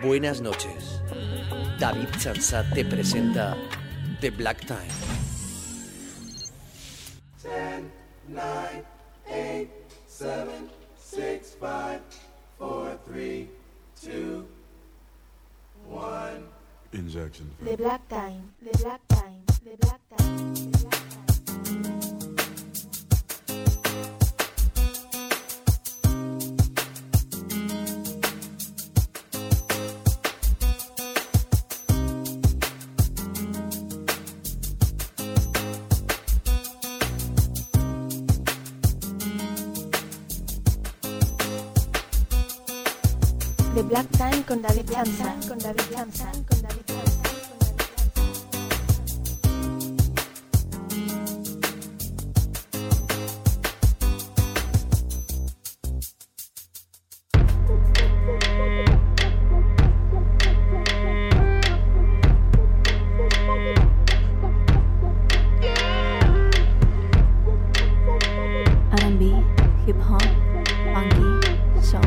Buenas noches. David Chansa te presenta The Black Time. 10, 9, 8, 7, 6, 5, 4, 3, 2, 1. Injection. The Black Time, The Black Time, The Black Time, The Black Time. The Black Time con David Chansa, con David Chansa, con David Chansa. R&B, hip hop, funky, soul.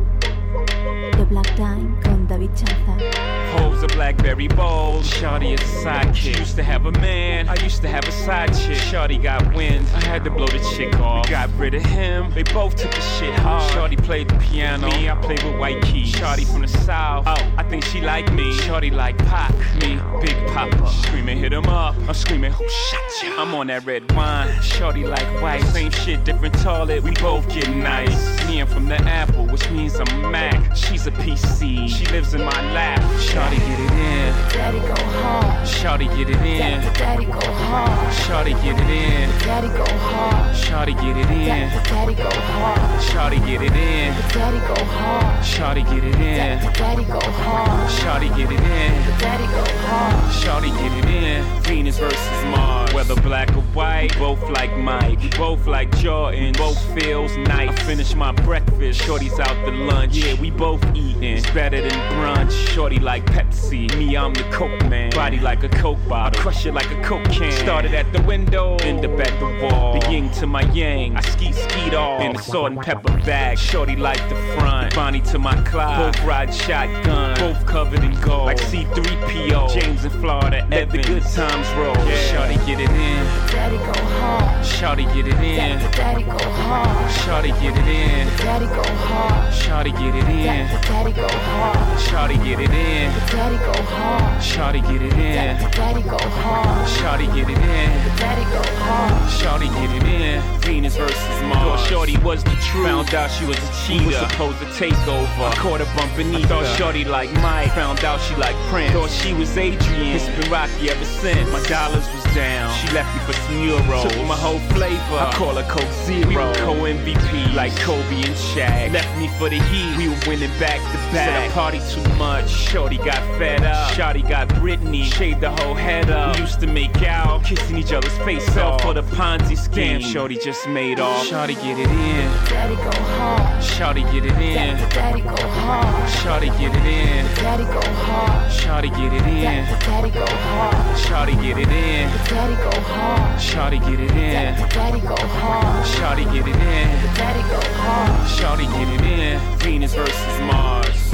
The Black Time con David Chansa. Hoes a blackberry bowl, shawty is a sidekick. She used to have a man, I used to have a side chick. Shawty got wind, I had to blow the chick off. We got rid of him, they both took the shit hard. Shawty played the piano, me, I played with white keys. Shawty from the south, oh, I think she like me. Shawty like Pac, me, Big Papa. Screaming, hit him up, I'm screaming, who shot you? I'm on that red wine, shawty like white. Same shit, different toilet, we both get nice. Me, I'm from the Apple, which means I'm Mac. She's a PC, she lives in my lap. Shawty get it in, Daddy go hard, shawty get it in, Daddy go hard, shawty get it in, Daddy go hard, shawty get it in, Daddy go hard, shawty get it in, Daddy go hard, shawty get it in, Daddy go hard, shawty get it in, Daddy go hard. shawty get it in. Venus versus Mars, whether black or white, both like Mike, both like Jordan, both feels nice. I finish my breakfast, shorty's out to lunch. Yeah, we both eating, it's better than brunch. Shorty like Pepsi, me I'm the Coke man. Body like a Coke bottle, I crush it like a Coke can. Started at the window, end up at the wall. The yin to my yang, I skeet off in a salt and pepper bag. Shorty like the front, Bonnie to my Clyde. Both ride shotgun, both covered in gold, like C-3PO. James in Florida, let the good times roll. Yeah. Shorty get it in, Daddy go hard, shorty get it in, Daddy go hard, shorty get it in, Daddy go hard, shorty get it in, Daddy go hard, shorty get it in, Daddy go hard, shorty get it in, Daddy go hard, shorty get it in, Daddy go hard. shorty get it in. Venus versus Mars. Thought shorty was the truth, found out she was a cheater. Was supposed to take over, I caught her bumping either. Thought shorty like Mike, found out she like Prince. Thought she was Adrian, it's been rocky ever since. My dollars was down, she left me for some euros. Took my whole flavor, I call her Coke Zero. We were co-MVP like Kobe and Shaq. Left me for the Heat, we were winning back to back. Said I party too much, shorty got fed up. Shorty got Britney, shaved the whole head up. We used to make out, kissing each other's face off for the Ponzi scheme. Shorty just made off. Shorty get it in, Daddy go hard, shorty get it in, Daddy go hard, shorty get it in, Daddy go hard, shorty get it in, Daddy go hard, shorty get it in, Daddy go hard, shorty get it in, Daddy go hard, shorty get it in, Daddy go hard. shorty get it in. Venus versus Mars.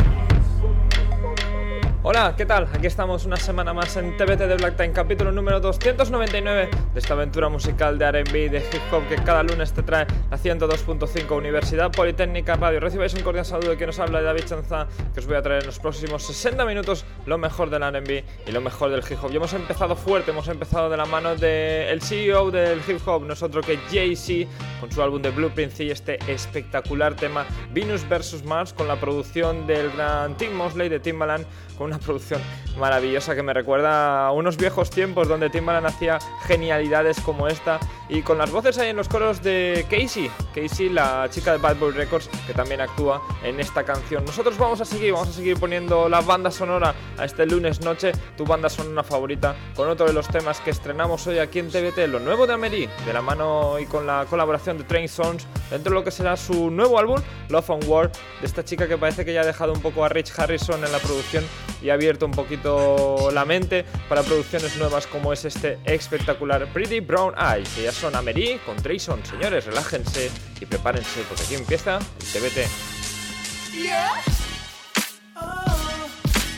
Hola, ¿qué tal? Aquí estamos una semana más en TBT de Black Time, capítulo número 299 de esta aventura musical de R&B y de hip hop que cada lunes te trae la 102.5 Universidad Politécnica Radio. Recibáis un cordial saludo de quien nos habla, de David Chanza, que os voy a traer en los próximos 60 minutos lo mejor del R&B y lo mejor del hip hop. Y hemos empezado fuerte, hemos empezado de la mano del CEO del hip hop, nosotros que Jay-Z, con su álbum de Blueprint y este espectacular tema Venus vs Mars, con la producción del gran Tim Mosley de Timbaland, con una producción maravillosa que me recuerda a unos viejos tiempos donde Timbaland hacía genialidades como esta, y con las voces ahí en los coros de Casey, la chica de Bad Boy Records, que también actúa en esta canción. Nosotros vamos a seguir poniendo la banda sonora a este lunes noche, tu banda sonora favorita, con otro de los temas que estrenamos hoy aquí en TBT, lo nuevo de Amelie, de la mano y con la colaboración de Train Sons, dentro de lo que será su nuevo álbum, Love and War, de esta chica que parece que ya ha dejado un poco a Rich Harrison en la producción y ha abierto un poquito la mente para producciones nuevas como es este espectacular Pretty Brown Eyes, que ya son Amelie con Train Sons. Señores, relájense y prepárense porque aquí empieza el TBT. Yeah. Oh.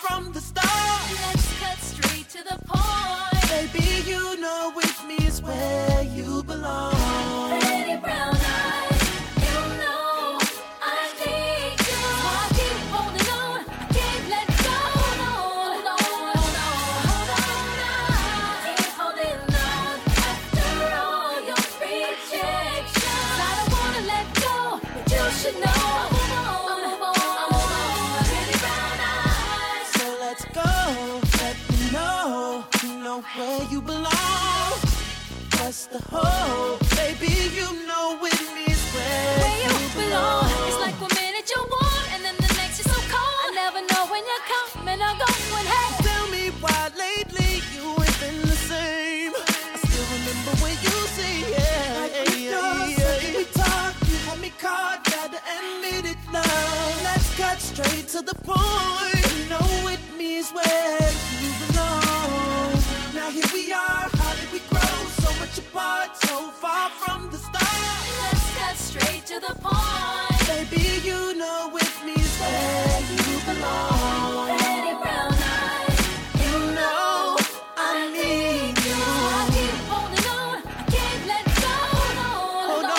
from the start. Let's cut straight to the point. Baby, you know with me is where you belong. Pretty brown eyes, you know I need you. So I keep holding on, I can't let go. Hold on, hold on now. Keep holding on after all your rejections. I don't wanna let go, but you should know. Where you belong, what's the hope? Baby, you know with me is where you belong. It's like 1 minute you're warm and then the next you're so cold. I never know when you're coming or going. Hey, tell me why lately you ain't been the same. I still remember when you say yeah. Like we talk, you had me caught, gotta admit it now. Let's cut straight to the point. You know with me is where you belong. Now here we are, how did we grow so much apart, so far from the start? Let's cut straight to the point. Baby, you know with me is where you belong. Pretty brown eyes, you know I need you. So I keep holding on, I can't let go. Hold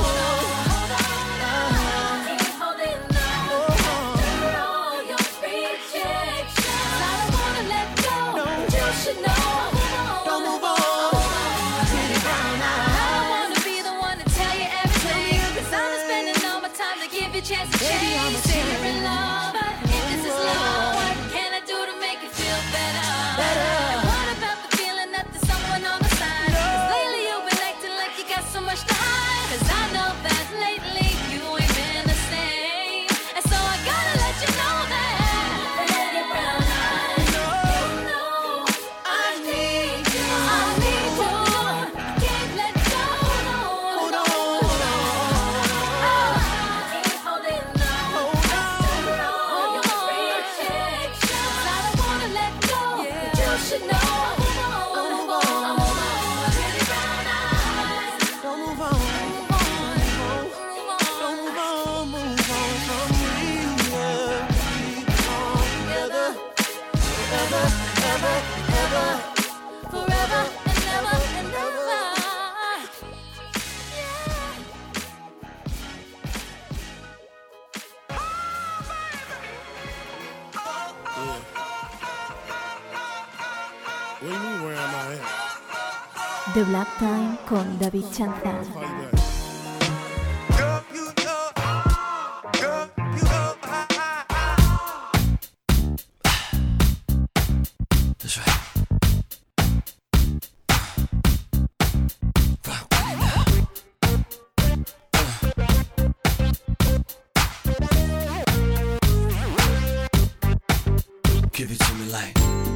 on, keep holding on after all your rejections. I don't wanna let go, but you should know. Chance to change, say you're in love, but if this is love, what can I do to make it feel better? And what about the feeling that there's someone on the side? 'Cause lately you've been acting like you got so much to hide. 'Cause I know that lately you ain't been the same, and so I gotta let you know that. Pretty brown eyes, you know I need you. I need you. Can't let go. Hold on. The Black Time con David Chanza. That's right. Give it to me like.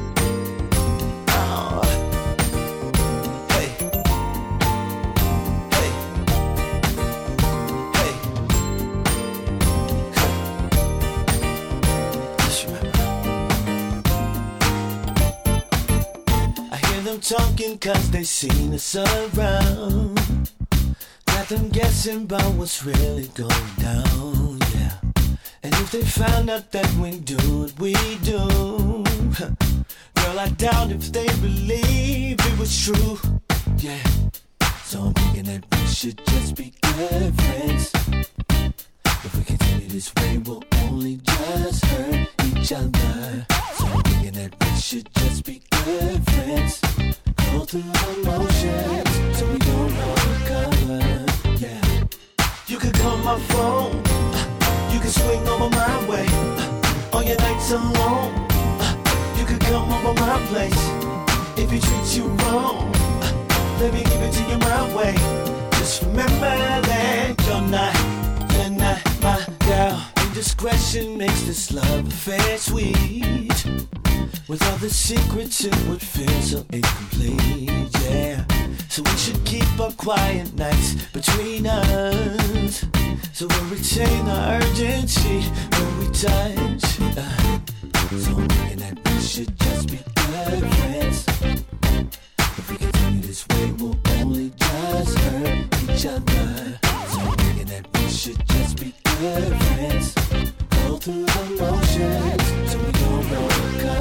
Talking 'cause they seen us around. Got them guessing about what's really going down, yeah. And if they found out that we do what we do, girl, I doubt if they believe it was true, yeah. So I'm thinking that we should just be good friends. If we continue this way, we'll only just hurt each other. So I'm thinking that we should just be good friends. Go through the motions so we don't recover, yeah. You could call my phone, you could swing over my way. On your nights alone, you could come over my place. If he treats you wrong, let me give it to you my way. Just remember that you're not my girl. Indiscretion makes this love affair sweet. With all the secrets it would feel so incomplete, yeah. So we should keep our quiet nights between us, so we'll retain our urgency when we touch. So I'm thinking that we should just be good friends. If we continue this way, we'll only just hurt each other. So I'm thinking that we should just be good friends. Go through the motions so we don't know what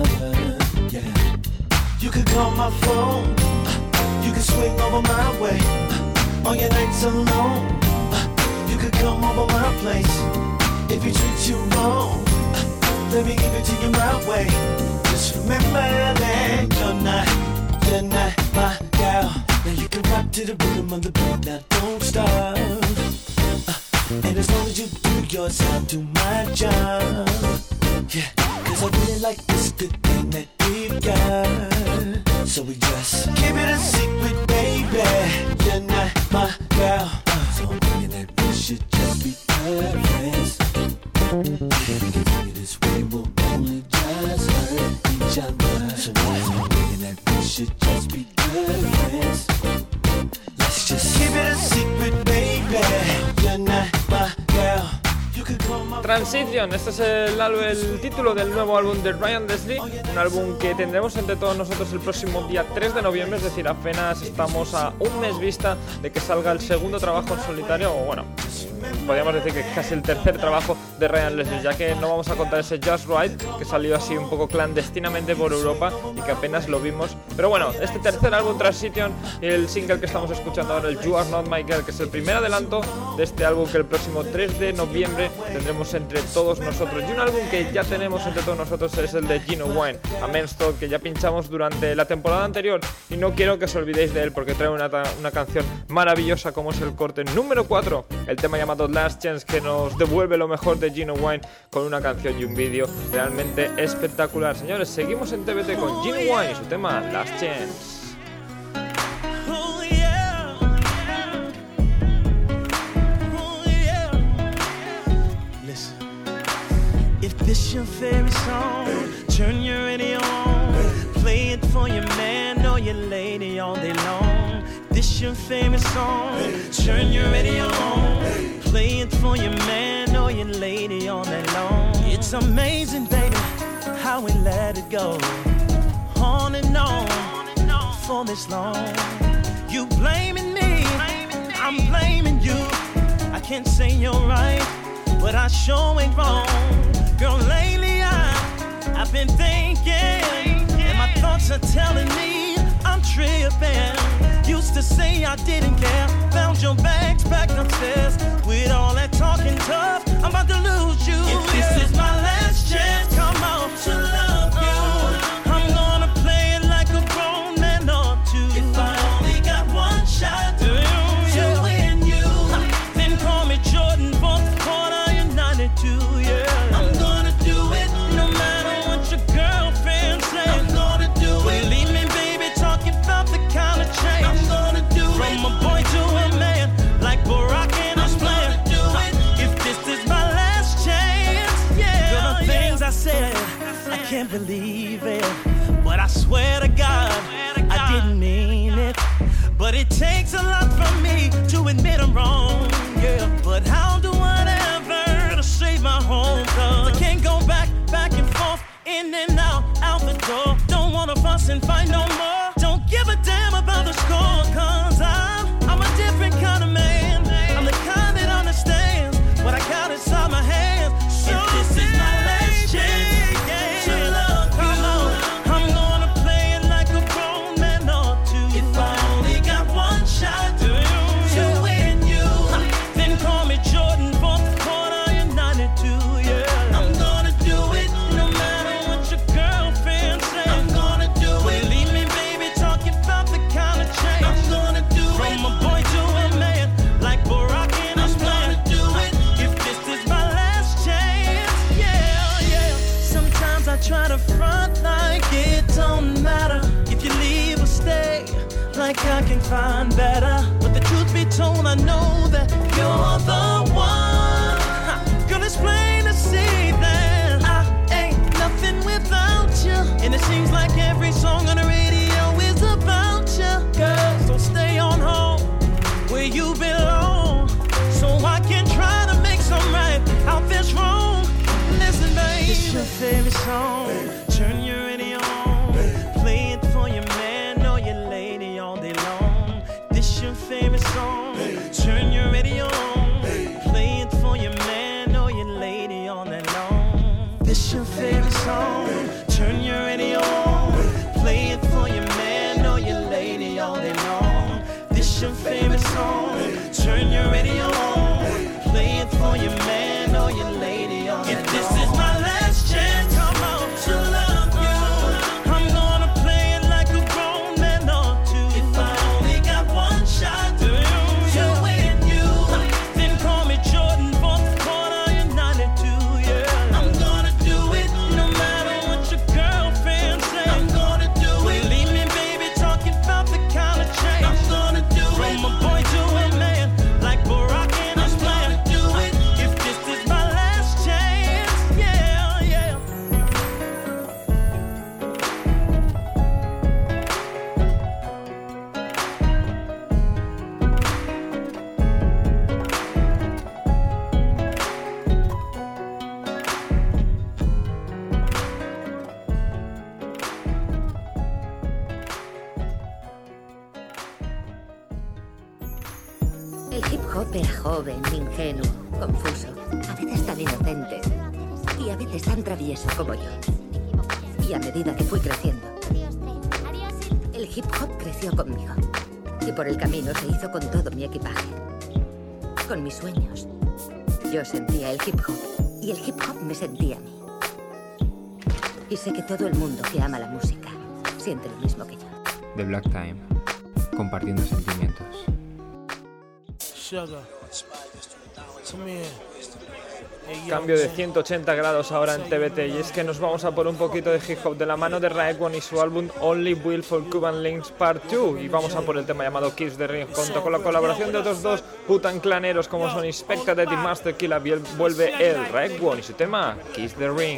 could call my phone. You could swing over my way. On your nights alone. You could come over my place. If you treat you wrong, let me give it to you my way. Just remember that you're not my gal. Now you can rock to the rhythm of the beat. Now don't stop. And as long as you do yours, I'll do my job. Yeah, cause I really like this good thing that we've got. So we just keep it a secret, baby. You're not my girl. So I'm thinking that we should just be good friends. If we continue this way, we'll only just hurt each other. So I'm thinking that we should just be good friends. Let's just keep it a secret, baby. You're not my girl. Transition, este es el título del nuevo álbum de Ryan Leslie, un álbum que tendremos entre todos nosotros el próximo día 3 de noviembre, es decir, apenas estamos a un mes vista de que salga el segundo trabajo en solitario, o bueno, podríamos decir que casi el tercer trabajo de Ryan Leslie, ya que no vamos a contar ese Just Right, que salió así un poco clandestinamente por Europa y que apenas lo vimos, pero bueno, este tercer álbum Transition y el single que estamos escuchando ahora, el You Are Not My Girl, que es el primer adelanto de este álbum que el próximo 3 de noviembre tendremos entre todos nosotros. Y un álbum que ya tenemos entre todos nosotros es el de Ginuwine, A Men's Talk, que ya pinchamos durante la temporada anterior y no quiero que os olvidéis de él porque trae una canción maravillosa como es el corte número 4, el tema llamado Last Chance, que nos devuelve lo mejor de Ginuwine con una canción y un vídeo realmente espectacular. Señores, seguimos en TBT con Ginuwine y su tema Last Chance. If this your favorite song, turn your radio on. Play it for your man or your lady all day long. This your favorite song, turn your radio on. Play it for your man or your lady all day long. It's amazing, baby, how we let it go. On and on for this long. You blaming me, I'm blaming you. I can't say you're right, but I sure ain't wrong. Girl, lately I've been thinking, and my thoughts are telling me I'm tripping. Used to say I didn't care, found your bags back upstairs. With all that talking tough, I'm about to lose you. If this is my last chance, come on, to love you, I'm gonna play it like a grown man ought to. If I only got one shot to win you, then call me Jordan, fourth quarter, you're 92, yeah. From a boy to a man, like Barack and I'm playing. If this is my last chance, yeah. Girl, the things I said, I can't believe it, but I swear to God, I didn't mean it. But it takes a lot from me to admit I'm wrong, yeah. But I'll do whatever to save my home, cause I can't go back and forth, in and out the door. Don't wanna fuss and fight no more. Don't give a damn about the score, cause I'm a different kind of man. I'm the kind that understands what I got inside my hands. So if this is my last chance, yeah, to love you, I'm gonna play it like a grown man ought to. If I only got one shot to win you, then call me Jordan, fourth quarter, you're 92, yeah. I'm gonna do it no matter what your girlfriend says. I'm gonna do it. Believe me, baby, talking about the kind of change. I'm gonna do it. From a boy to a man, like Barack and I'm gonna do it. If this is my last chance, yeah, yeah. Sometimes I try to front like it don't matter if you leave or stay, like I can find better. But the truth be told, I know that you're the one. Girl, it's plain to see that I ain't nothing without you. And it seems like every song on the radio is about you. Girl, so stay on home where you belong, so I can try to make some right out this wrong. Listen, babe, it's your favorite song. Turn your radio on. Play it for your man or your lady all day long. This your favorite song. Turn your radio on. El hip hop era joven, ingenuo, confuso, a veces tan inocente y a veces tan travieso como yo. Y a medida que fui creciendo, el hip hop creció conmigo. Y por el camino se hizo con todo mi equipaje, con mis sueños. Yo sentía el hip hop y el hip hop me sentía a mí. Y sé que todo el mundo que ama la música siente lo mismo que yo. The Black Time, compartiendo sentimientos. Sugar. Come here. Cambio de 180 grados ahora en TBT, y es que nos vamos a por un poquito de hip hop de la mano de Raekwon y su álbum Only Willful Cuban Links Part 2, y vamos a por el tema llamado Kiss the Ring, junto con la colaboración de otros dos Wu-Tang claneros como son Inspector y Master Killa. Vuelve el Raekwon y su tema Kiss the Ring.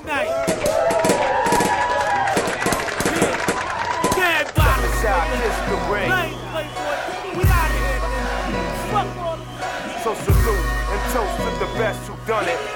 So salute and toast to the best who done it.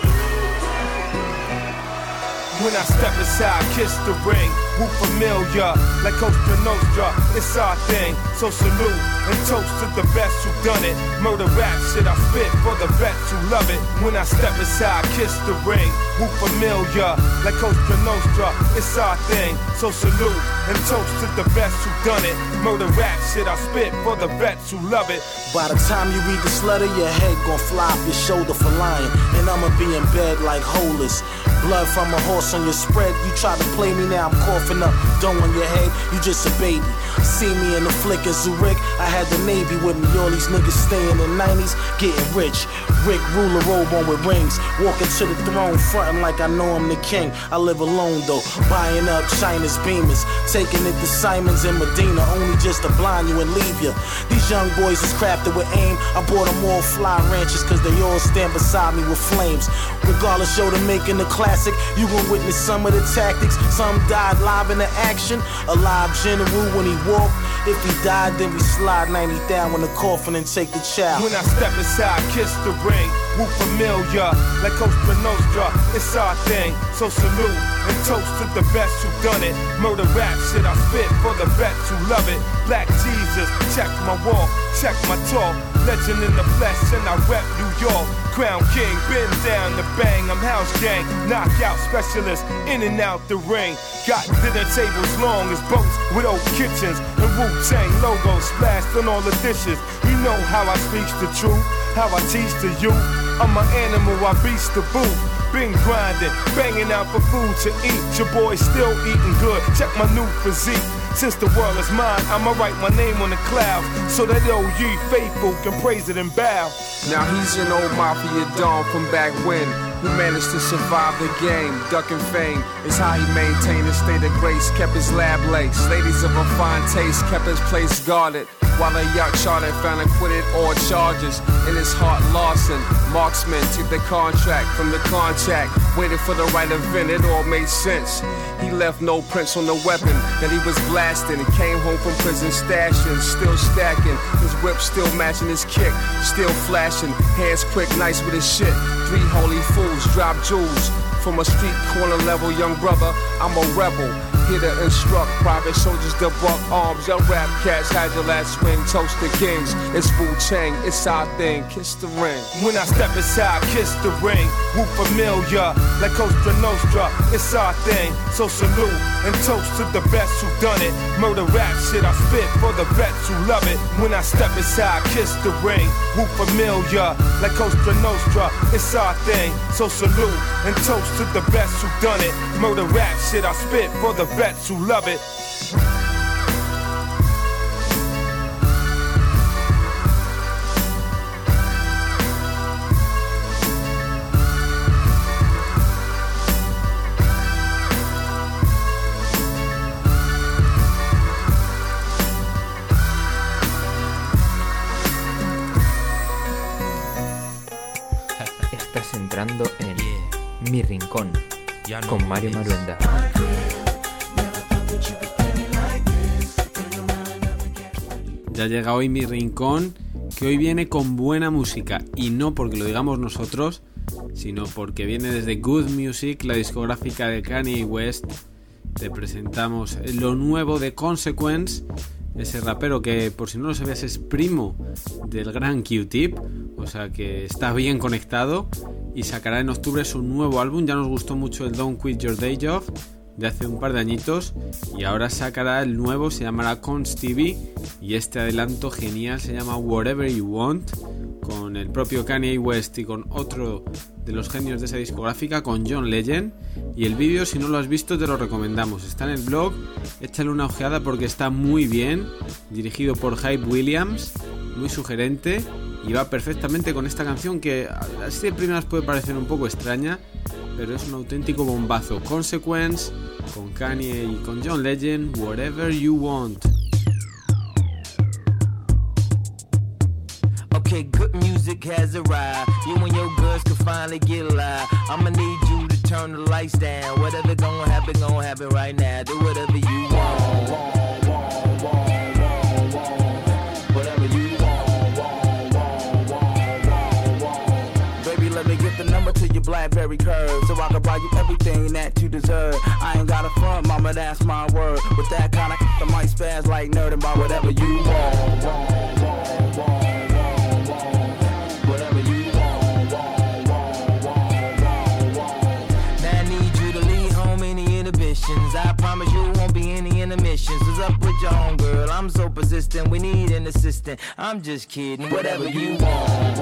When I step inside, kiss the ring, woo familiar, like Costa Nostra, it's our thing. So salute and toast to the best who done it. Murder rap shit I spit for the vets who love it. When I step inside, kiss the ring, woo familiar, like Costa Nostra, it's our thing. So salute and toast to the best who done it. Murder rap shit I spit for the vets who love it. By the time you read this letter, your head gon' fly off your shoulder for lying, and I'ma be in bed like holeless. Blood from a horse on your spread. You try to play me now, I'm coughing up dough on your head. You just a baby. See me in the flick of Zurich. I had the Navy with me. All these niggas staying in 90s, getting rich. Rick ruler robe on with rings. Walking to the throne, frontin' like I know I'm the king. I live alone though, buying up China's Beamers, taking it to Simons and Medina, only just to blind you and leave you. These young boys is crafted with aim. I bought them all fly ranches cause they all stand beside me with flames. Regardless, yo, to making the classic, you gon' witness some of the tactics. Some died live in the action. A live general when he walked. If he died, then we slide 90 down in the coffin and take the child. When I step inside, kiss the ring, woo familiar, like Costa Nostra, it's our thing. So salute and toast to the best who done it. Murder rap shit I spit for the vets who love it. Black Jesus, check my walk, check my talk. Legend in the flesh and I rep New York. Crown King, been down the bang, I'm house gang. Knockout specialist, in and out the ring. Got dinner tables long as boats with old kitchens. And Wu-Tang logos splashed on all the dishes. You know how I speak the truth, how I teach to you. I'm an animal, I beast the booth. Been grinding, banging out for food to eat. Your boy still eating good, check my new physique. Since the world is mine, I'ma write my name on the clouds, so that all ye faithful can praise it and bow. Now he's an old mafia don from back when, who managed to survive the game, ducking fame. It's how he maintained his state of grace, kept his lab laced. Ladies of a fine taste, kept his place guarded. While a yacht charter found acquitted all charges. In his heart, Larson, marksman, took the contract from the contract. Waited for the right event, it all made sense. He left no prints on the weapon that he was blasting. He came home from prison stashing, still stacking. His whip still matching his kick, still flashing. Hands quick, nice with his shit. 3 holy fools, drop jewels. From a street corner level young brother, I'm a rebel. Here to instruct private soldiers to buck arms. Young rap cats had your last swing, toast the kings. It's Wu-Tang, it's our thing, kiss the ring. When I step inside, kiss the ring. Woo familiar, like Costa Nostra, it's our thing. So salute and toast to the best who done it. Murder rap shit I spit for the vets who love it. When I step inside, kiss the ring. Woo familiar, like Costa Nostra, it's our thing. So salute and toast to the best who done it. Murder rap shit I spit for the vets who love it. Estás entrando en Mi Rincón con Mario Maruenda. Ya llega hoy Mi Rincón, que hoy viene con buena música, y no porque lo digamos nosotros, sino porque viene desde Good Music, la discográfica de Kanye West. Te presentamos lo nuevo de Consequence, ese rapero que, por si no lo sabías, es primo del gran Q-Tip, o sea que está bien conectado, y sacará en octubre su nuevo álbum. Ya nos gustó mucho el Don't Quit Your Day Job de hace un par de añitos, y ahora sacará el nuevo, se llamará Con Stevie, y este adelanto genial se llama Whatever You Want, con el propio Kanye West y con otro de los genios de esa discográfica, con John Legend. Y el vídeo, si no lo has visto, te lo recomendamos, está en el blog, échale una ojeada porque está muy bien, dirigido por Hype Williams, muy sugerente, y va perfectamente con esta canción que así de primeras puede parecer un poco extraña, pero es un auténtico bombazo. Consequence, con Kanye y con John Legend, Whatever You Want. Okay, good music has arrived. You and your girls can finally get live. I'ma need you to turn the lights down. Whatever gonna happen right now. Do whatever you want. Whatever you want. Baby, let me get the number to your BlackBerry curve, so I can buy you everything that you deserve. I ain't got a front, mama, that's my word. With that kind of I might spaz like nerd and buy whatever you want. I promise you won't be any intermissions. What's up with your homegirl? I'm so persistent, we need an assistant. I'm just kidding, whatever you want.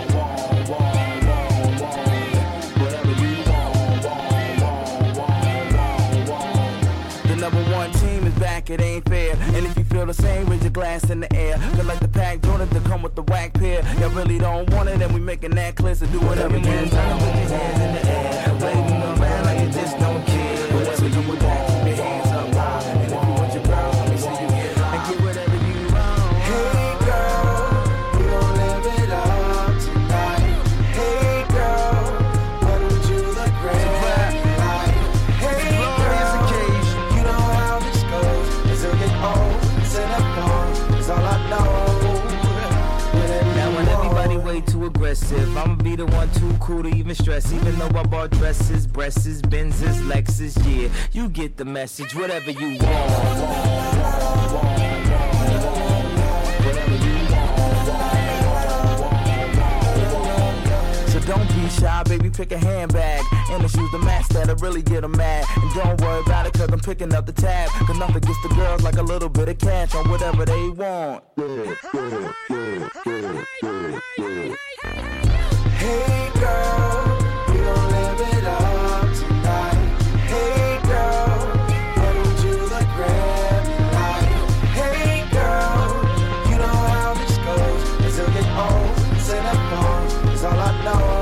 Whatever you want. The number one team is back, it ain't fair. And if you feel the same, raise your glass in the air. Feel like the pack Jordan to come with the whack pair. Y'all really don't want it, and we making that clear. So do whatever you can. Turn with your hands in the air. Waving around like you just don't care. Whatever you want, keep your hands up high. And if you want your girl, let me see you get high. And get whatever you want. Hey girl, we gon' live it up tonight. Hey girl, why don't you look great tonight? Hey girl, you know how this goes. As it get old, set up on is all I know. Now when everybody way too aggressive, I'ma be the one too cool to even stress. Even though I bought dresses, breasts, Benzes, Lexus, yeah, you get the message. Whatever you want. Don't be shy, baby, pick a handbag. And the shoes, the match that'll really get them mad. And don't worry about it, cause I'm picking up the tab. Cause nothing gets the girls like a little bit of cash on whatever they want. Hey girl, we gon' live it up tonight. Hey girl, why don't you look great tonight? Hey girl, you know how this goes. As it get old, set up on is all I know.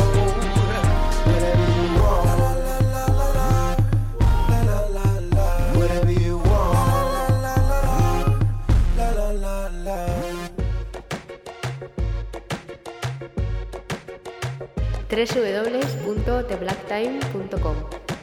www.theblackTime.com.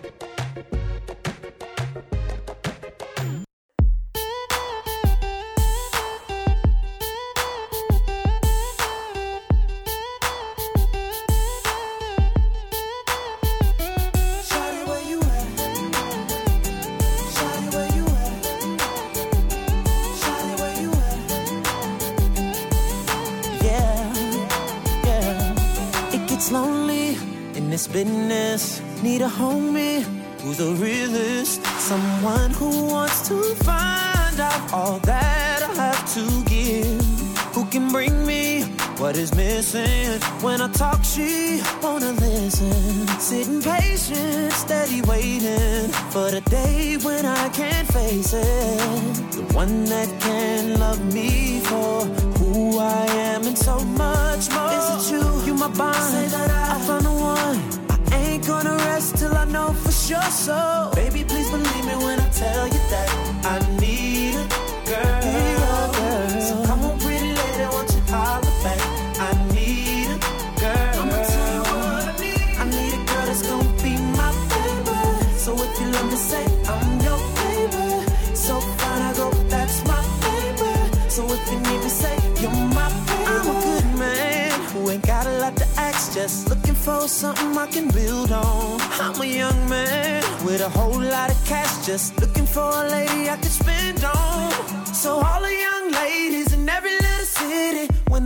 Business, need a homie who's the realest, someone who wants to find out all that I have to give, who can bring me what is missing. When I talk, she wanna listen, sitting patient, steady waiting for the day when I can't face it, the one that can love me for who I am and so much more. Is it you? You my bond. Say that I found the one. Ain't gonna rest till I know for sure. So baby, please believe me when I tell you that I need a girl. So come on, pretty lady, won't you holler back? I need a girl. I'ma tell you what I need. I need a girl that's gonna be my baby. So if you let me say I'm your baby, so fine I go, that's my baby. So if you need me, say you're my baby. I'm a good man who ain't got a lot to ask, just looking for something I can build on. I'm a young man with a whole lot of cash, just looking for a lady I can spend on. So all the young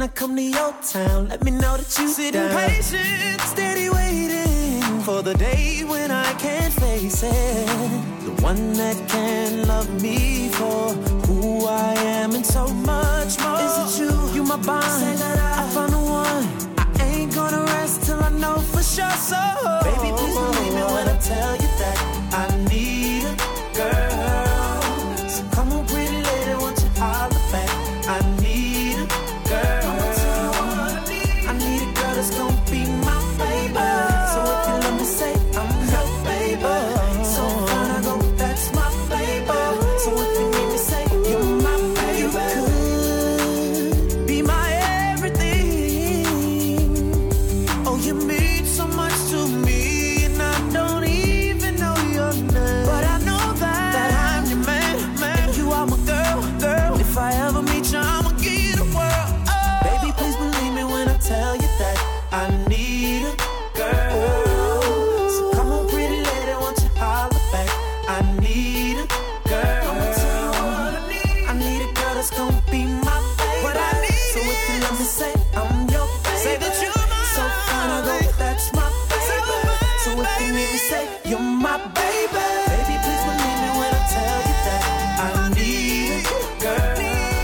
when I come to your town, let me know that you sitting patient, steady waiting for the day when I can't face it. The one that can love me for who I am and so much more. Is it you? You my bond. Say that I found the one. I ain't gonna rest till I know for sure. So baby, please believe me when I tell you that I need a girl. So come on, pretty lady, won't you holler back? I need a girl. I need a girl that's gonna be my baby. So if you let me say I'm your baby, so fine I go, that's my baby. So if you need me say you're my baby, you could be my everything. Oh, you mean so much to me, and I don't even know your name, but I know that I'm your man, man. You are my girl, girl. If I ever meet you, I'ma give you the world. Oh. Baby, please believe me when I tell you that I need a girl. So come on, pretty lady, won't you holler back? I need a girl. I need a girl that's gonna be my baby. What I need. So if you let me say I'm your baby, say that you're my so fine I go, that's my baby. So if you need me say you're my baby. Baby, please believe me when I tell you that I need a girl.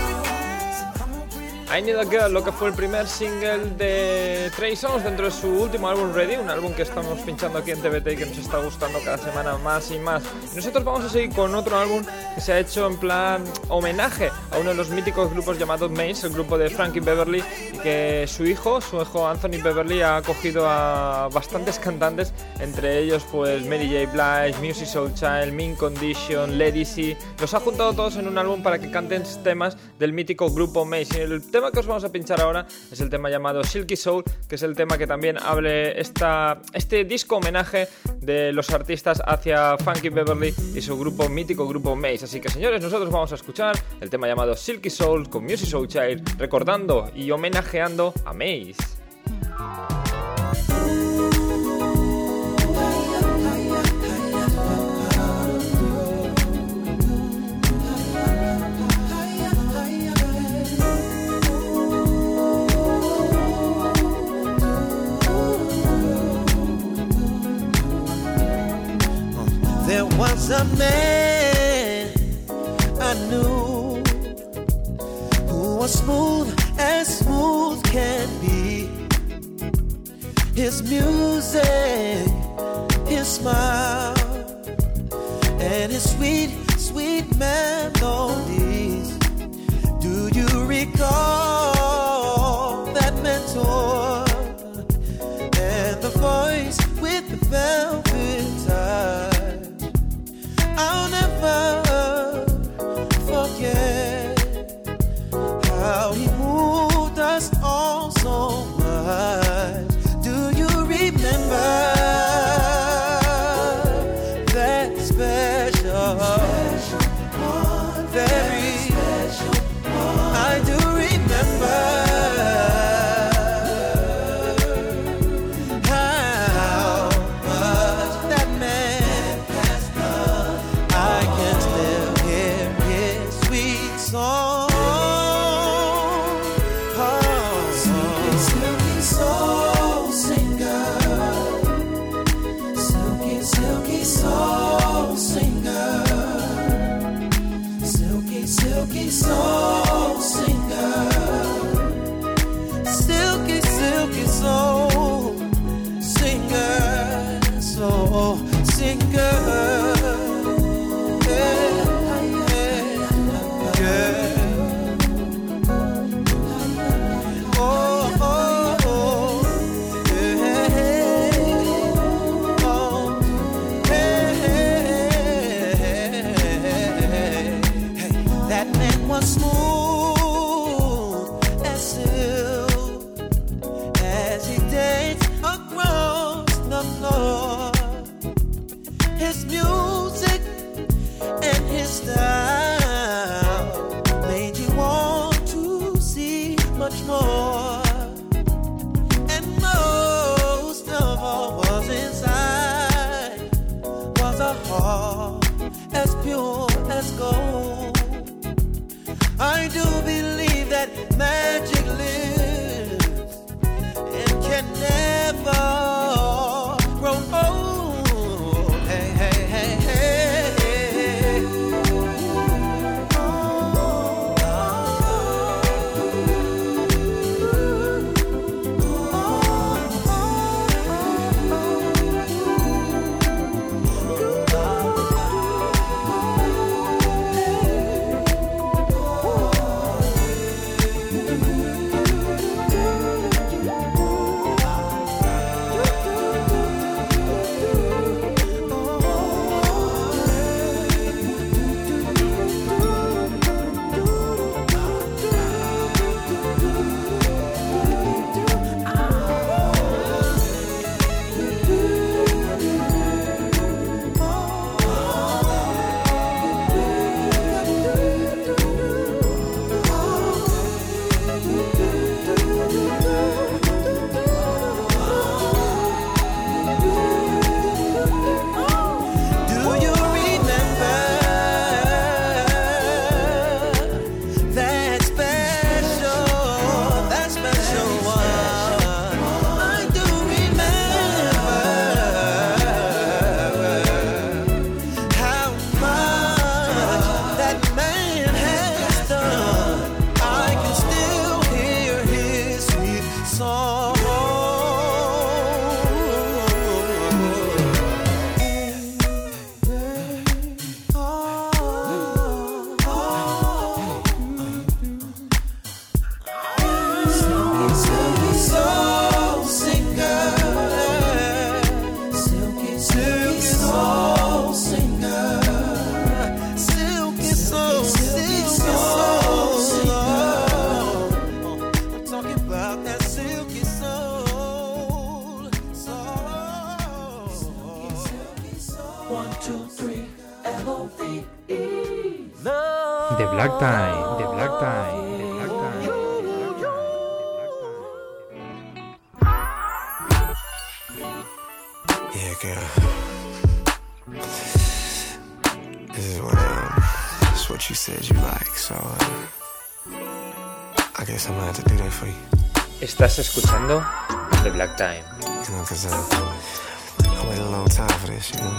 I Need a Girl, lo que fue el primer single de Trey Songz dentro de su último álbum Ready, un álbum que estamos pinchando aquí en TBT y que nos está gustando cada semana más y más. Y nosotros vamos a seguir con otro álbum que se ha hecho en plan homenaje a uno de los míticos grupos llamados Maze, el grupo de Frankie Beverly, y que su hijo Anthony Beverly ha acogido a bastantes cantantes, entre ellos pues Mary J. Blige, Musiq Soulchild, Mint Condition, Lady C. Los ha juntado todos en un álbum para que canten temas del mítico grupo Maze. Y el tema que os vamos a pinchar ahora es el tema llamado Silky Soul, que es el tema que también hable este disco homenaje de los artistas hacia Frankie Beverly y su mítico grupo Maze. Así que señores, nosotros vamos a escuchar el tema llamado Silky Soul con Musiq Soulchild, recordando y homenajeando a Maze. There was a man I knew who was smooth as smooth can be. His music, his smile, and his sweet, sweet melodies. Do you recall that mentor and the voice with the velvet touch? I'll never forget how he moved us all so much. Do you remember that special, very special one? I do remember. Soul singer, silky, silky soul singer, soul singer. Yeah, yeah, yeah. Oh, oh, oh, yeah. Oh, hey, hey, hey. That man was smooth as silk as he danced across the floor. His music and his style made you want to see much more. And most of all was inside was a heart as pure as gold. I do Black Time, The Black Time, The Black Time. Yeah, girl. This is what you said you like, so I guess I'm gonna have to do that for you. Estás escuchando The Black Time. You know, 'cause I waited a long time for this, you know.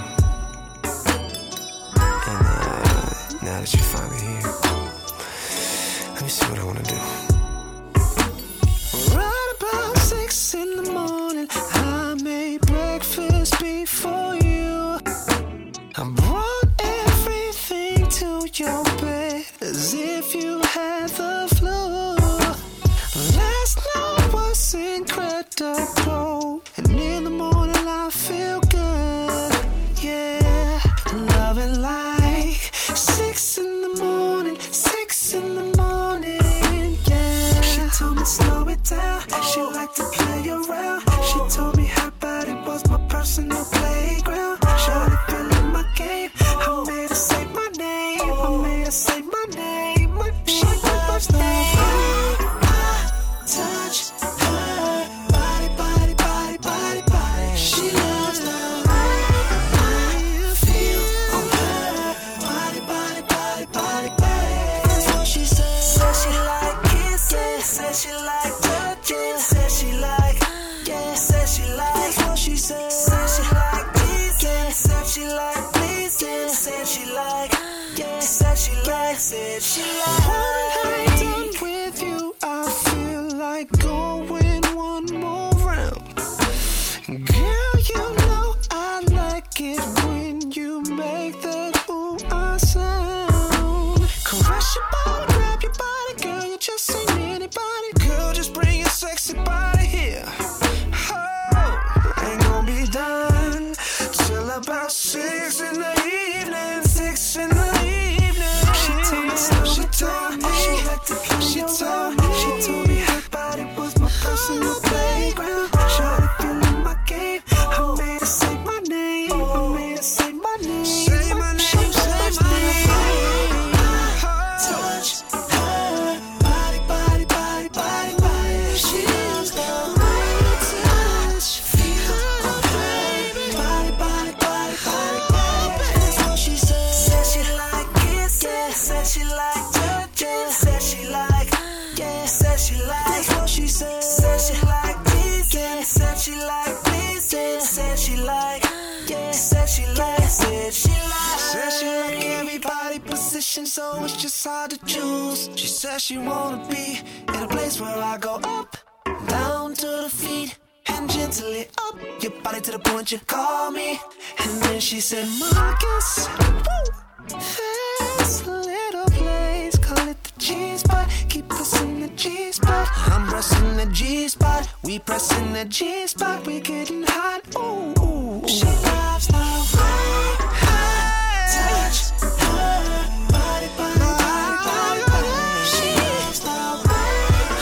And now that you're finally here, let me see what I wanna do. Right about 6 in the morning, I made breakfast before you. I brought everything to your bed as if you had the flu. Last night was incredible, and in the morning I feel good. Yeah, loving like 6 in the morning, 6 in the morning. Yeah, she told me slow it down. She liked to play around. She told me her body was my personal playground. Shawty feeling my game. I made her say my name. I made her say my name. She loves the way I touch her body, body, body, body, body. She loves the way I feel on her body, body, body, body, body. That's what she said. Said she like kisses. Said she like touching. Said she like, yeah. Said she like. That's what she said. Said she like teasing. Said she like pleasing. Said she like, yeah. Said she like. Said she like. When I'm done with you, I feel like going one more round. Girl, you know I like it when you make that ooh-ah sound. Caress your body, grab your body, girl, you just ain't anybody. Girl, just bring your sexy body here. Oh, ain't gonna be done till about 6 in the evening, 6 in the evening. She told me so, she told me, she told me her body was my personal playground. Shawty feeling my game. I made her say my name. I made her say my name. Say my name, say my name. Touch her body, body, body, body, body. She loves the way I touch, feel her body, body, body, body, body. That's what she said. Said she like kisses. Said she like touching. Said she like, yeah. Said she like. That's what she said. Said she like teasing. Said she like pleasing. Said she like, yeah. Said she like. Said she like. Said she like every body position, so it's just hard to choose. She said she wanna be in a place where I go up, down to the feet, and gently up your body to the point you call me. And then she said, Marcus, woo, there's a little place, call it the G-spot. Keep pressing the G-spot. I'm pressing the G-spot. We pressing the G-spot. We getting hot. Ooh, ooh. She loves the way I touch her body, body, body, body, body. She loves the way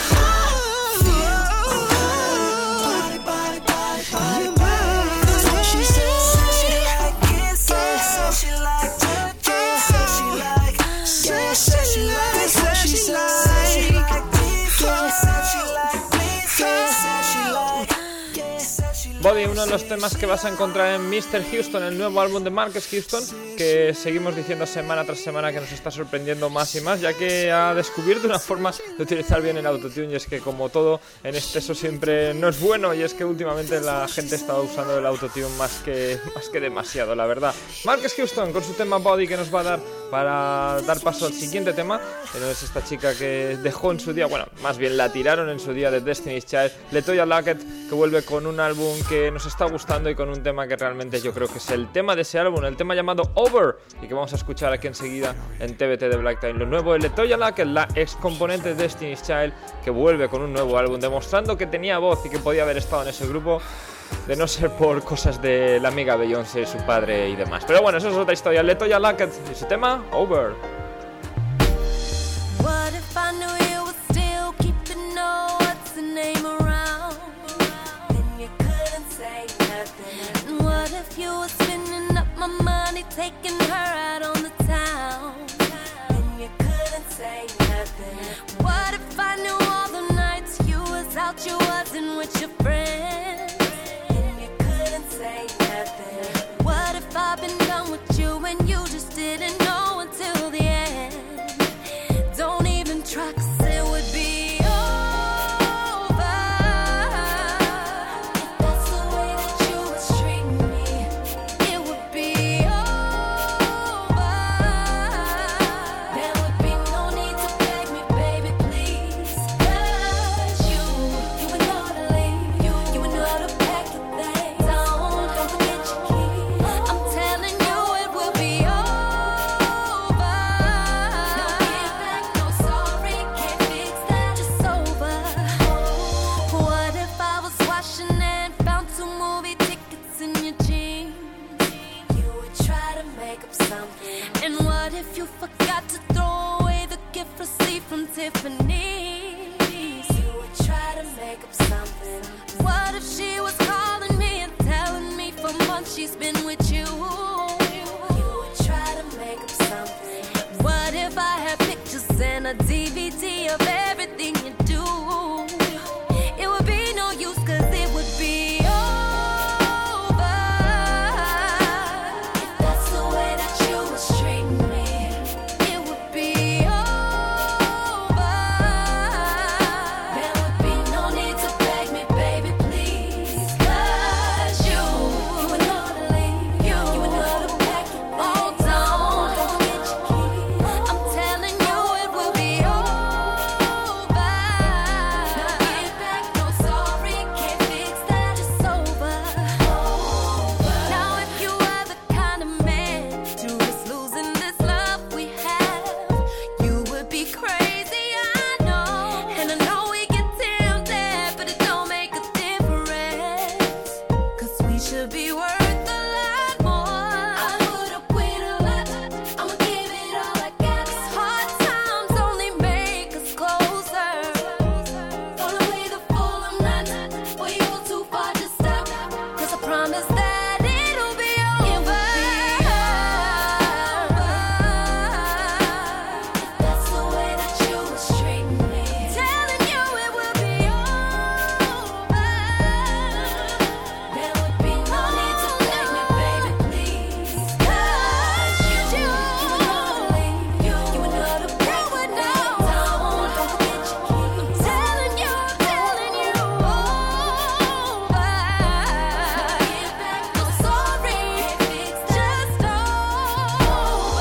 I feel her body, body, body, body, body. That's what she said. Said she like kisses. Said she like touching. Said she like, yeah. Said she like. That's what she said. Said she like teasing. Said she like pleasing. Said she like, yeah. Said she like. Body, uno de los temas que vas a encontrar en Mr. Houston, el nuevo álbum de Marcus Houston, que seguimos diciendo semana tras semana que nos está sorprendiendo más y más, ya que ha descubierto una forma de utilizar bien el autotune. Y es que, como todo en exceso siempre no es bueno, y es que últimamente la gente está usando el autotune más que demasiado, la verdad. Marcus Houston con su tema Body, que nos va a dar para dar paso al siguiente tema. Es esta chica que dejó en su día, bueno, más bien la tiraron en su día, de Destiny's Child, LeToya Luckett, que vuelve con un álbum que nos está gustando y con un tema que realmente yo creo que es el tema de ese álbum, el tema llamado Over, y que vamos a escuchar aquí enseguida en TBT de Black Time. Lo nuevo de LeToya Luckett, la ex componente de Destiny's Child, que vuelve con un nuevo álbum, demostrando que tenía voz y que podía haber estado en ese grupo, de no ser por cosas de la amiga Beyoncé, su padre y demás. Pero bueno, eso es otra historia. LeToya Luckett y su tema Over. What if I knew you were still keeping no what's the name around? Then you couldn't say nothing. And what if you were spending up my money, taking her out on the town? Then you couldn't say nothing? What if I knew all the nights you was out, you wasn't with your friends, and you couldn't say nothing? What if I've been done with you and you just didn't know until the end? Don't even try, 'cause it would be over if that's the way that you was treating me. It would be over. There would be no need to beg me, baby, please. 'Cause you would know to leave. You would know to pack your things. Don't forget your keys. I'm telling you, it will be over. No give back, no sorry, can't fix that, it's over. What if I was washing and found 2 movie tickets in your jeans? You would try to make up something. And what if you forgot to throw away the gift receipt from Tiffany's? You would try to make up something. What if she was calling me and telling me for months she's been with you? You would try to make up something. What if I had pictures and a DVD of everything you do? It would be no use, 'cause it would be over if that's the way that you was treating me. It would be over. There would be no need to beg me, baby, please. 'Cause you would know to leave. You would know to pack your things. Oh, don't forget your keys. I'm telling you, it will be over. No give back, no sorry, can't fix that, it's over. Now if you are the kind of man to risk losing this love we have, you would be crazy, I know. And I know we get tempted, but it don't make a difference, 'cause we should be worth a lot more. I put up with a lot, I'ma give it all I got. 'Cause hard times only make us closer. Gonna play the fool, I'm not. Boy, you go too far to stop. 'Cause I promise that it'll be over. If that's the way that you was treating me. Telling you it will be over. There would be no need to beg me, baby, please. 'Cause you would know to leave. You would know to pack your things. Don't forget your keys. I'm telling you, over. No give back, no sorry, it's just over.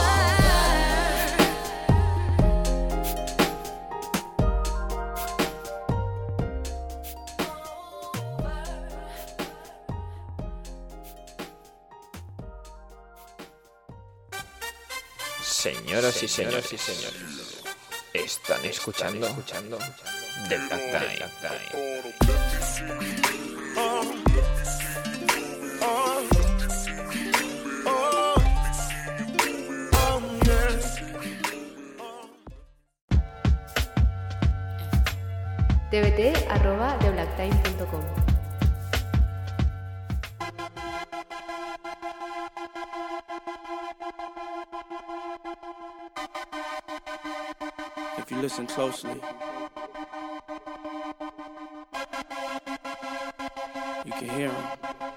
Señoras y señores, están escuchando The Black Time. tbt@thebblacktime.com. If you listen closely, you can hear him.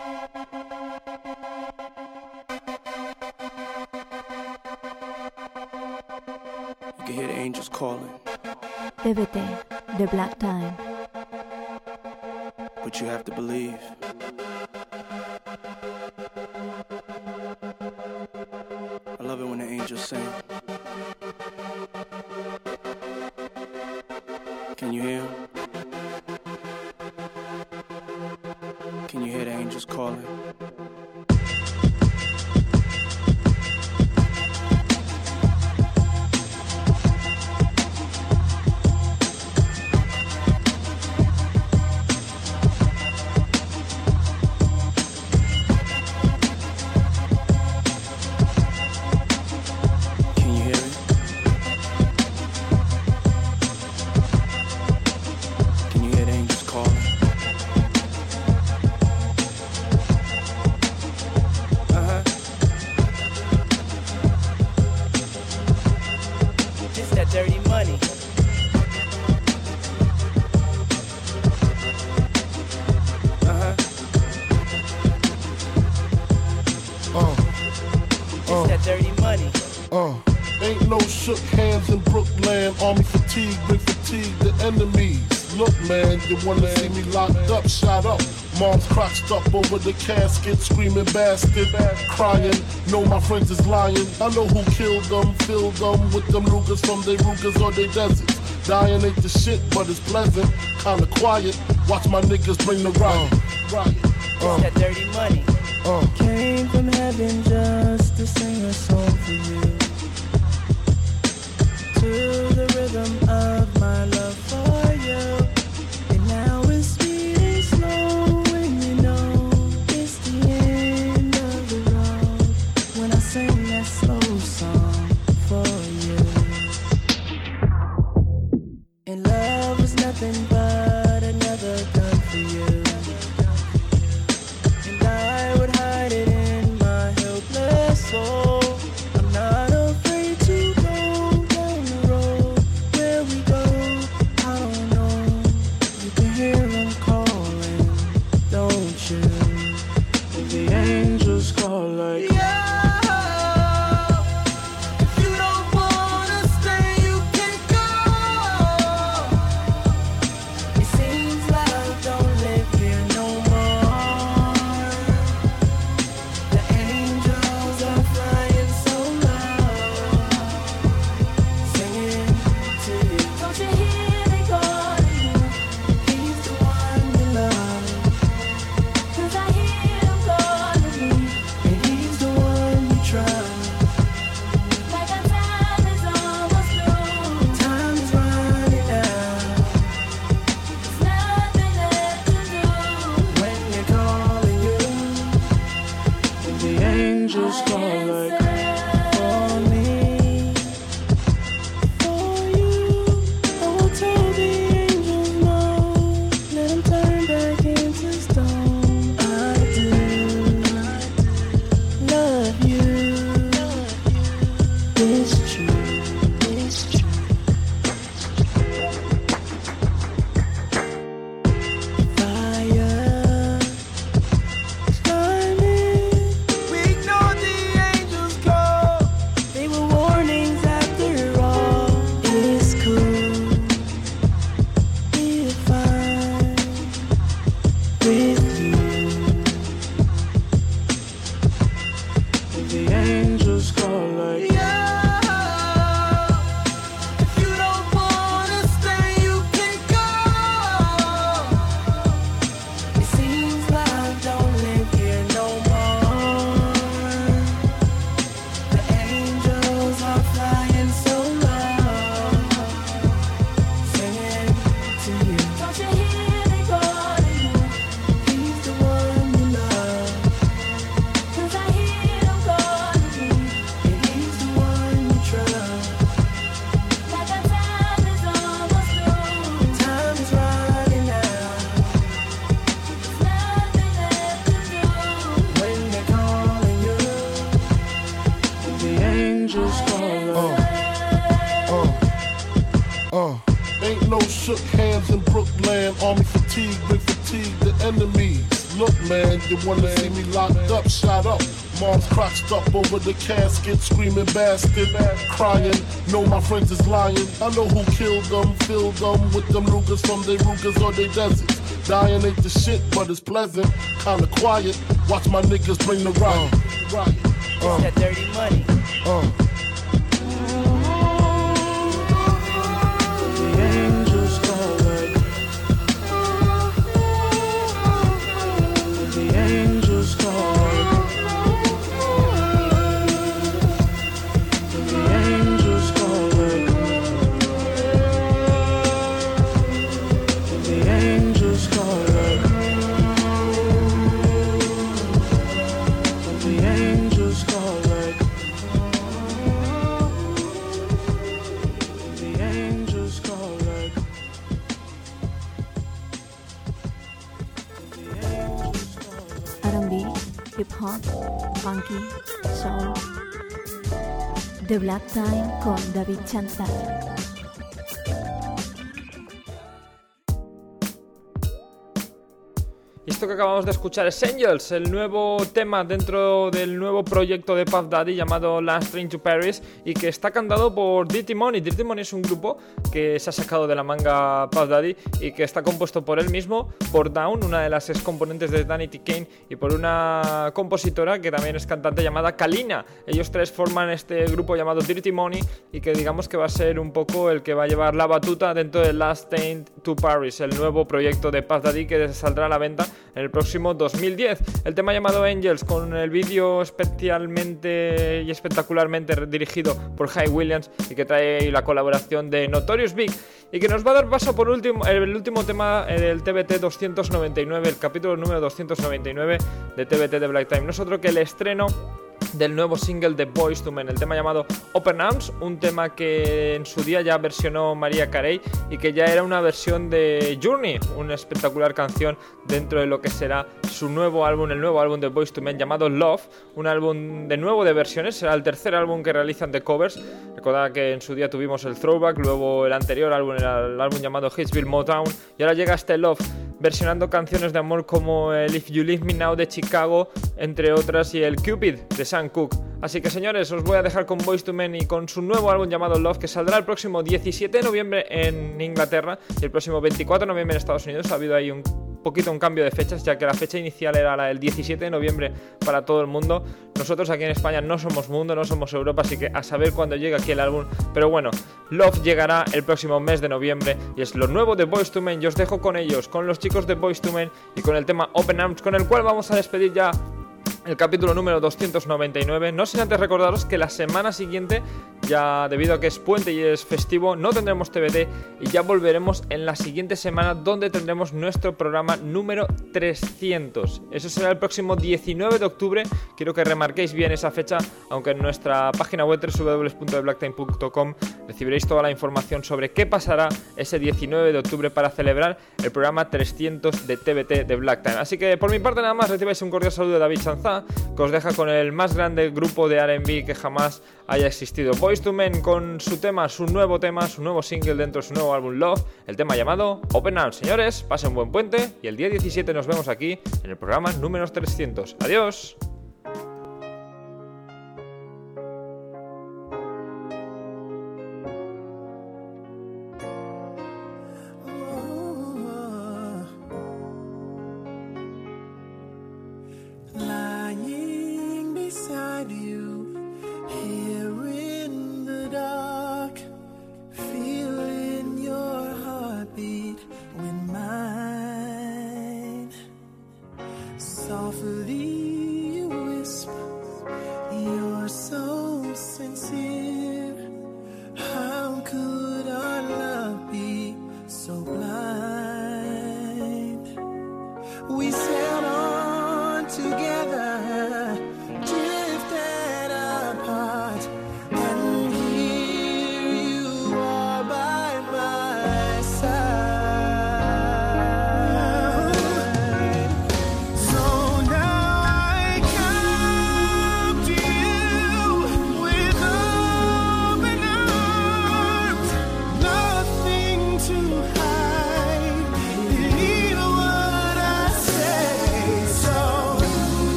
You can hear the angels calling, TBT, The Black Time. but you have to believe. I love it when the angels sing. Can you hear him? Can you hear the angels calling? Can you hear it? Can you hear the angels calling? It's that dirty money. Ain't no shook hands in Brooklyn. Army fatigue, bring fatigue to enemies. Look, man, you wanna see me locked up, shot up. Mom's crotched up over the casket, screaming bastard, crying. Know my friends is lying. I know who killed them, filled them with them Rugers from they Rugers or they deserts. Dying ain't the shit, but it's pleasant, kinda quiet. Watch my niggas bring the riot. It's that dirty money. Came from heaven just to sing a song for you. To the rhythm of my love for you. And now it's sweet and slow when you know it's the end of the road. When I sing that slow song for you. And love was nothing but another gun for you. And I would hide it in my helpless soul. I'm not afraid to go down the road. Where we go, I don't know. You can hear them calling, don't you? And the angels call like, Ain't no shook hands in Brooklyn. Army fatigue, bring fatigue to enemies. Look, man, you wanna see me locked up, shot up. Mom's crotched up over the casket, screaming bastard, crying. Know my friends is lying. I know who killed them, filled them with them Rugers from they Rugers or they deserts. Dying ain't the shit, but it's pleasant, kinda quiet. Watch my niggas bring the riot. It's that dirty money. Hip hop, funky, soul. The Black Time con David Chanza. Y esto que acabamos de escuchar es Angels, el nuevo tema dentro del nuevo proyecto de Puff Daddy llamado Last Train to Paris, y que está cantado por Dirty Money. Dirty Money es un grupo que se ha sacado de la manga Puff Daddy y que está compuesto por él mismo, por Dawn, una de las ex componentes de Danity Kane, y por una compositora que también es cantante llamada Kalina. Ellos tres forman este grupo llamado Dirty Money y que digamos que va a ser un poco el que va a llevar la batuta dentro de Last Train to Paris, el nuevo proyecto de Puff Daddy que saldrá a la venta en el próximo 2010. El tema llamado Angels, con el vídeo especialmente y espectacularmente dirigido por Hype Williams y que trae la colaboración de Notorious Big, y que nos va a dar paso por el último tema del TBT 299, el capítulo número 299 de TBT de Black Time. No es otro que el estreno del nuevo single de Boyz II Men, el tema llamado Open Arms, un tema que en su día ya versionó Mariah Carey y que ya era una versión de Journey, una espectacular canción dentro de lo que será su nuevo álbum, el nuevo álbum de Boyz II Men llamado Love, un álbum de nuevo de versiones, será el tercer álbum que realizan de covers. Recordad que en su día tuvimos el Throwback, luego el anterior álbum era el álbum llamado Hitsville Motown, y ahora llega este Love, versionando canciones de amor como el If You Leave Me Now de Chicago, entre otras, y el Cupid de Sam Cooke. Así que señores, os voy a dejar con Boyz II Men y con su nuevo álbum llamado Love, que saldrá el próximo 17 de noviembre en Inglaterra y el próximo 24 de noviembre en Estados Unidos. Ha habido ahí un cambio de fechas, ya que la fecha inicial era la del 17 de noviembre para todo el mundo. Nosotros aquí en España no somos mundo, no somos Europa, así que a saber cuándo llega aquí el álbum. Pero bueno, Love llegará el próximo mes de noviembre y es lo nuevo de Boyz II Men. Yo os dejo con ellos, con los chicos de Boyz II Men y con el tema Open Arms, con el cual vamos a despedir ya el capítulo número 299, no sin antes recordaros que la semana siguiente, ya debido a que es puente y es festivo, no tendremos TBT y ya volveremos en la siguiente semana, donde tendremos nuestro programa número 300. Eso será el próximo 19 de octubre, quiero que remarquéis bien esa fecha, aunque en nuestra página web www.thebblacktime.com recibiréis toda la información sobre qué pasará ese 19 de octubre para celebrar el programa 300 de TBT de Black Time. Así que por mi parte nada más, recibáis un cordial saludo de David Chanzá, que os deja con el más grande grupo de R&B que jamás haya existido. Boyz II Men con su tema, su nuevo single dentro de su nuevo álbum Love, el tema llamado Open Arms. Señores, pasen un buen puente y el día 17 nos vemos aquí en el programa número 300. Adiós.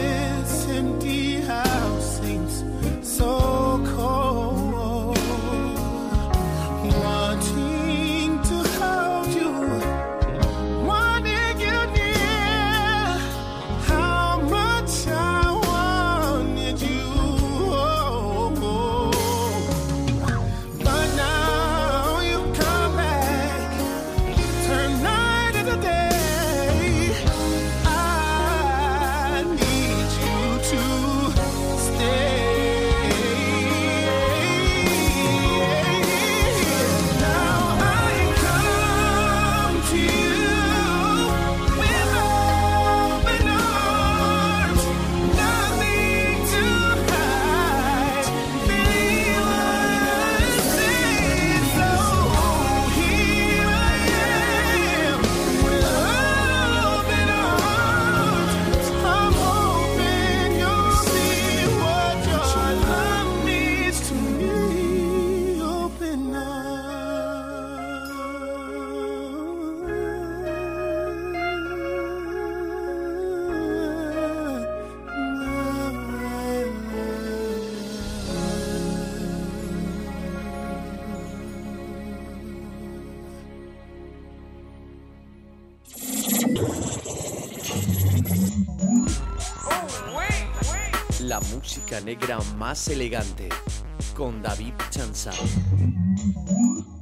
Empty house seems so cold. La música negra más elegante con David Chanzal.